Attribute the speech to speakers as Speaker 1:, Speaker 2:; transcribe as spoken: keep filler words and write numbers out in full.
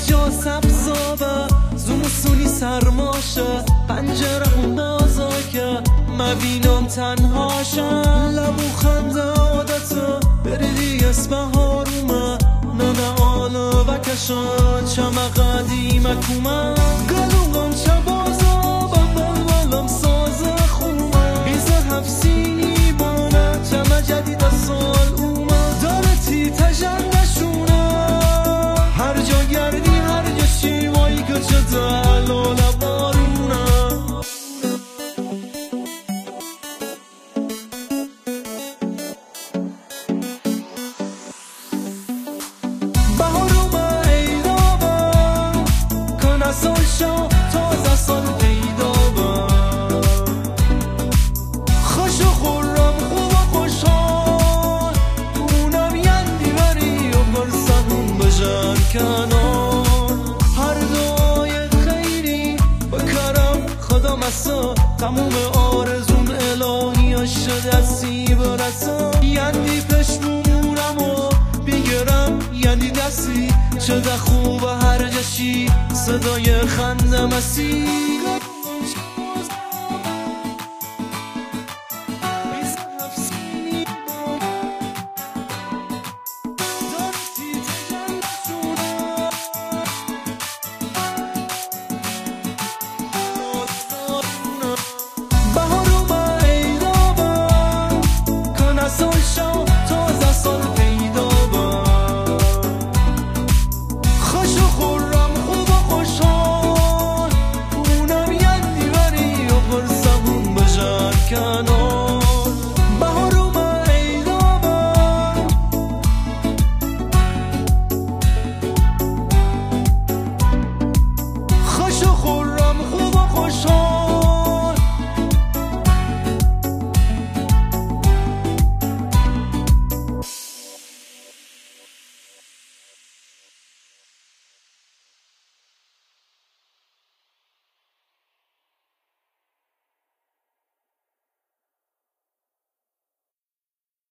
Speaker 1: جا سبزابه زمستونی سرماشه پنجره خوندازا که مبینم تنهاشه لبو خنده عادته بریدی اسم هارومه نه نه آلا بکشن چمه قدیمه کومه گلوگان چه بازا با بلبلم سازه خومه بیزه هفسینی بانه چمه جدید سال اومه داره تی تجندشونه هر جا گردی هر جا شیوایی که چه دلال بارونه سال شو تازه سال پیدا با خوش و خورم خوب و خوشحال اونم یندی بری و برسهم بجن کنار هر دعای خیری بکرم خدا مسا تموم آرزون الهی شده دستی برسم یندی پشمونم و بیگرم یندی دستی چه خوبه هر جشی صدای خنده مسیح I know